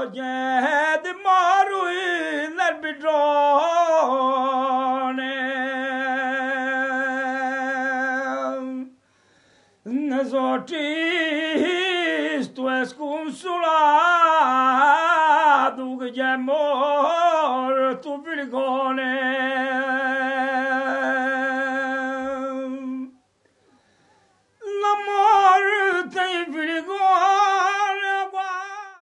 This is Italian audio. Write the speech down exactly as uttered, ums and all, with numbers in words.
Oggi di Marui nel bidone ne sortisto e sconsolato che è morto Filicone